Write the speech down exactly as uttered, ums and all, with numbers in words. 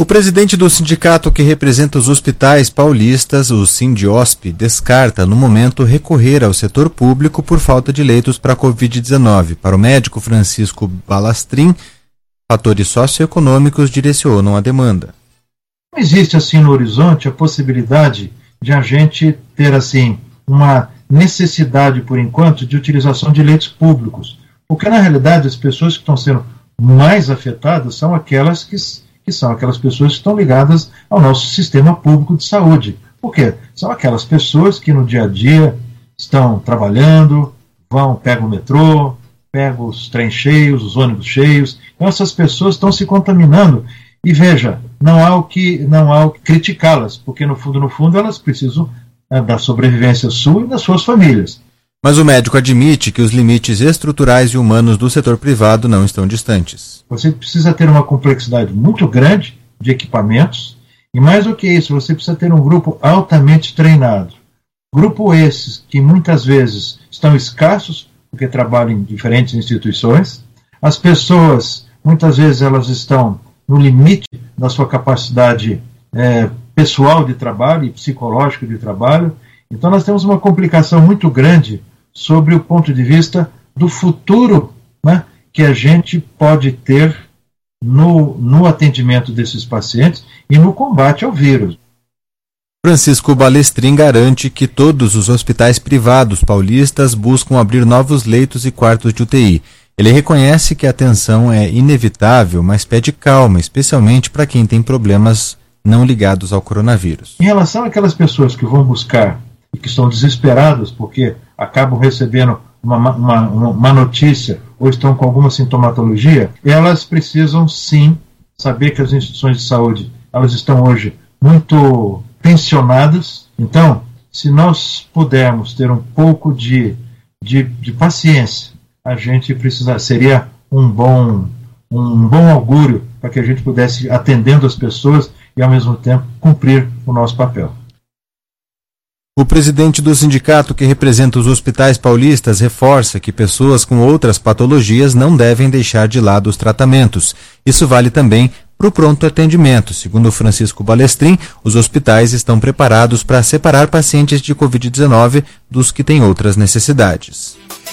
O presidente do sindicato que representa os hospitais paulistas, o Sindiosp, descarta, no momento, recorrer ao setor público por falta de leitos para a covid dezenove. Para o médico Francisco Balestrin, fatores socioeconômicos direcionam a demanda. Não existe, assim, no horizonte a possibilidade de a gente ter, assim, uma necessidade, por enquanto, de utilização de leitos públicos. Porque, na realidade, as pessoas que estão sendo mais afetadas são aquelas que... que são aquelas pessoas que estão ligadas ao nosso sistema público de saúde. Por quê? São aquelas pessoas que no dia a dia estão trabalhando, vão, pegam o metrô, pegam os trens cheios, os ônibus cheios. Então essas pessoas estão se contaminando. E veja, não há o que, não há o que criticá-las, porque no fundo, no fundo, elas precisam é, da sobrevivência sua e das suas famílias. Mas o médico admite que os limites estruturais e humanos do setor privado não estão distantes. Você precisa ter uma complexidade muito grande de equipamentos e, mais do que isso, você precisa ter um grupo altamente treinado. Grupo esses que muitas vezes estão escassos porque trabalham em diferentes instituições. As pessoas, muitas vezes, elas estão no limite da sua capacidade é, pessoal de trabalho e psicológico de trabalho. Então nós temos uma complicação muito grande sobre o ponto de vista do futuro, né, que a gente pode ter no, no atendimento desses pacientes e no combate ao vírus. Francisco Balestrin garante que todos os hospitais privados paulistas buscam abrir novos leitos e quartos de U T I. Ele reconhece que a atenção é inevitável, mas pede calma, especialmente para quem tem problemas não ligados ao coronavírus. Em relação àquelas pessoas que vão buscar e que estão desesperadas porque acabam recebendo uma, uma, uma notícia ou estão com alguma sintomatologia, elas precisam sim saber que as instituições de saúde elas estão hoje muito tensionadas. Então, se nós pudermos ter um pouco de, de, de paciência, a gente precisa, seria um bom, um bom augúrio para que a gente pudesse ir atendendo as pessoas e ao mesmo tempo cumprir o nosso papel. O presidente do sindicato que representa os hospitais paulistas reforça que pessoas com outras patologias não devem deixar de lado os tratamentos. Isso vale também para o pronto atendimento. Segundo Francisco Balestrin, os hospitais estão preparados para separar pacientes de covid dezenove dos que têm outras necessidades.